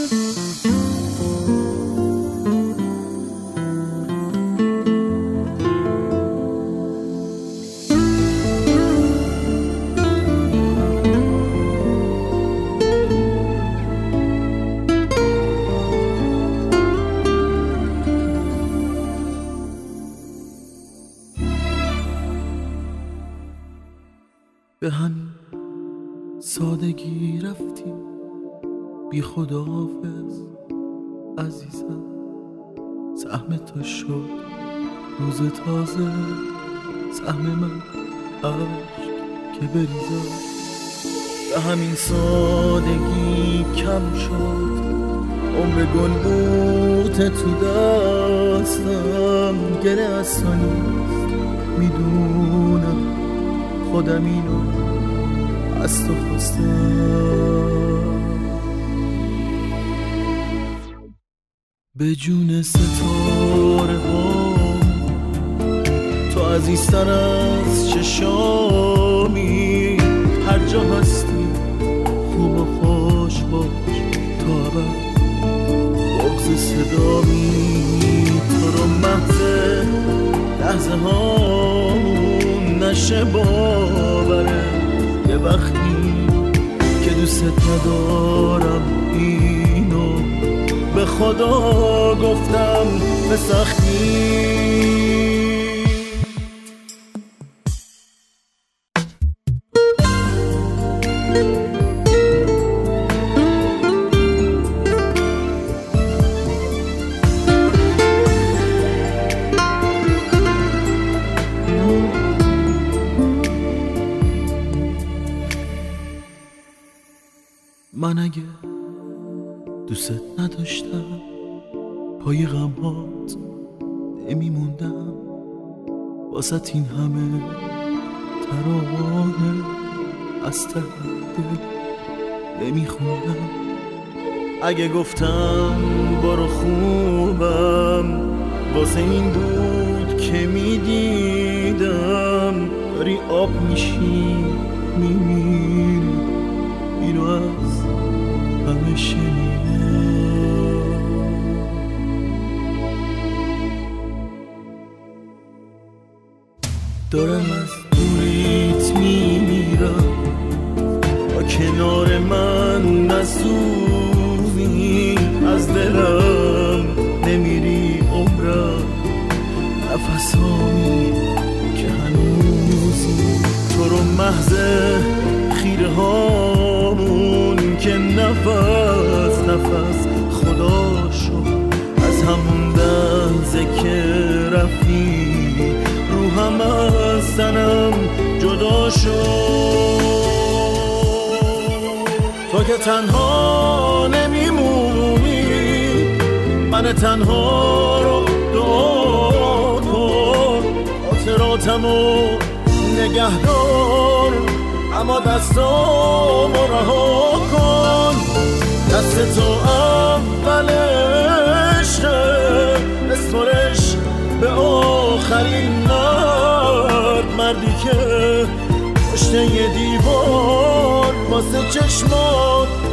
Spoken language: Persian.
به همین سادگی رفتی بی خداحافظ عزیزم، سهم تو شد روز تازه، سهم من عشق که بریزم. به همین سادگی کم شد عمر گل بوته تو دستم، گره از تو نیست میدونم، خودم اینو از تو خواستم. به جون ستاره ها تو عزیزتر از چشامی، هر جا هستی خوب و خوش باش تا ابد، بغض صدامی تو رو محض لحظه هامون نشه باوره. یه وقتی که دوست ندارم اینو به خدا گفتم به سختی. من اگه دوست نداشتم پای غمهات نمیموندم، واسه این همه ترانه از ته دل نمیخوندم. اگه گفتم برو خوبم واسه این دود که میدیدم، داری آب میشی میمیری، اینو از همه شنیدم. دارم از دوریت میمیرم، با کنار من نسوزی، از دلم نمیری عمرم، نفسامی که هنوزی تو رو محض خیره هامون که نفس نفس خدا شد، از همون لحظه که رفتی روحم از تنم جدا شد. تو که تنها نمیمونی، من تنها رو دعا کن، خاطراتمو نگهدار، اما دستامو رها کن. دست تو اول عشقه، بسپرش به آخرین مرد، مردی که پشت یه دیوار واسه چشمات